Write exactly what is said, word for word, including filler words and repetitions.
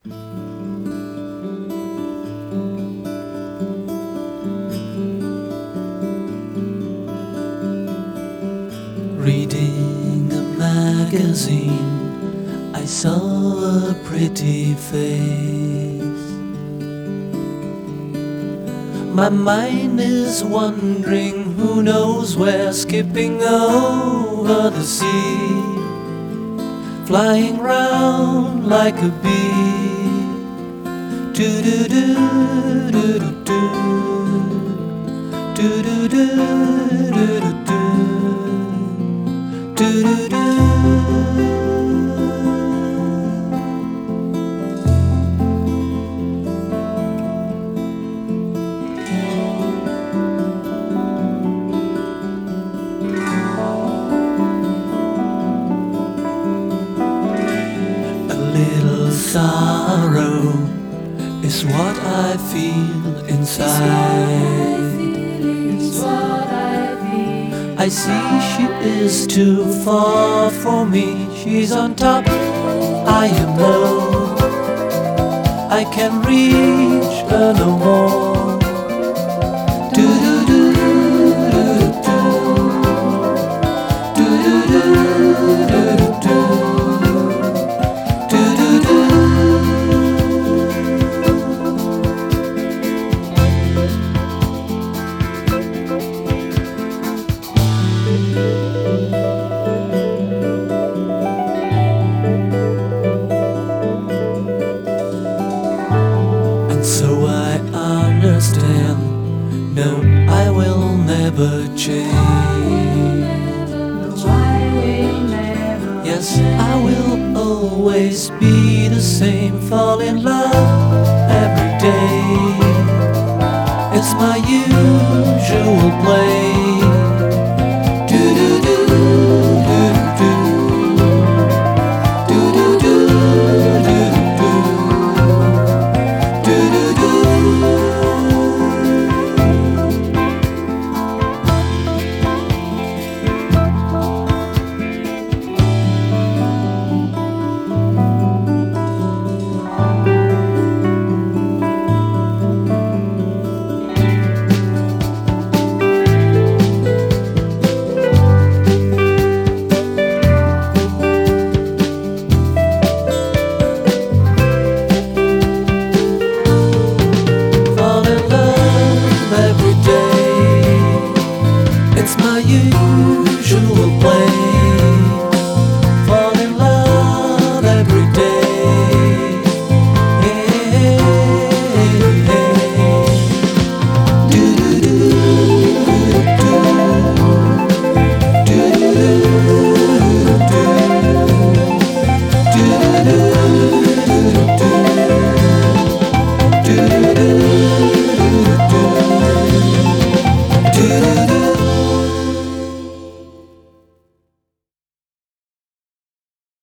Reading a magazine, I saw a pretty face. My mind is wandering, who knows where, skipping over the sea, flying round like a bee. Do-do-do-do-do-do, do-do-do-do-do-do, do-do-do. A little sorrow is what I feel inside. I see she is too far for me. She's on top, I am low. I can reach her no more. Do do do do do do do do do do do do do. And so I understand, no, I will never change. Yes, I will always be the same, fall in love every day. It's my usual play.